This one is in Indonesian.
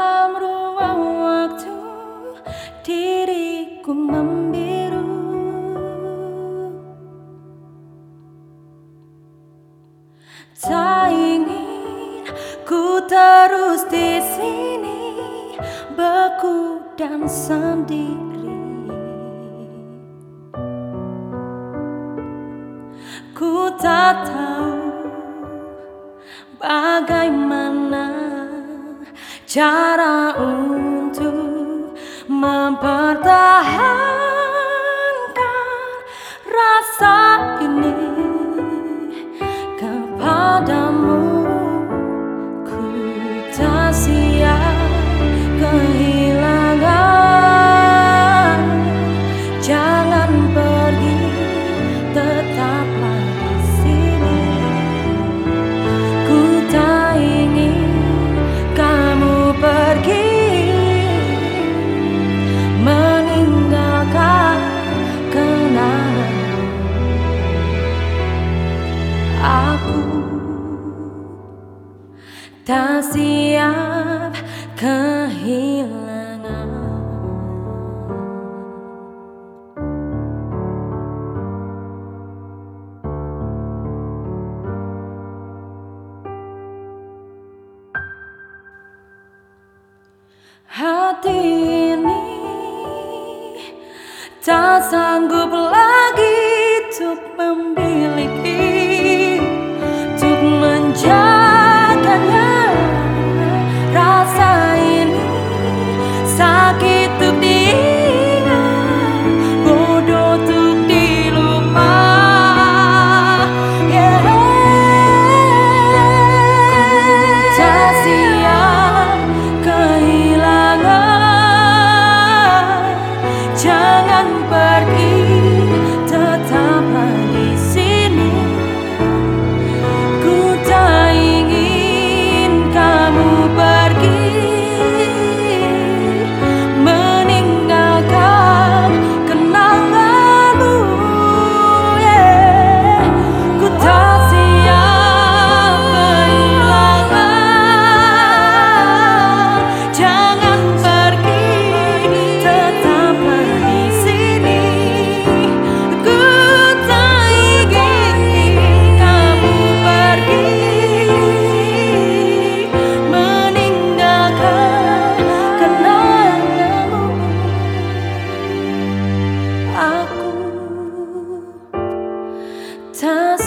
dalam ruang waktu diriku membiru. Tak ingin ku terus di sini beku dan sendiri. Ku tak tahu bagaimana cara untuk mempertahankan rasa ini kepadamu. Ku tak siap kehilangan. Jangan pergi, tetaplah di sini. Ku tak ingin kamu pergi, meninggalkan kenangan. Aku tak siap kehilangan. Hati ini tak sanggup lagi untuk memiliki, untuk menjaganya. Rasa ini sakit untuk diingat, bodoh untuk dilupa. Tak siap kehilangan. Jangan pergi, tetaplah di sini. Ku tak ingin kamu pergi, meninggalkan kenanganmu. Ku tak siap kehilangan. Jangan pergi, tetaplah di sini. Ku tak ingin kamu pergi, meninggalkan kenanganmu. Aku tak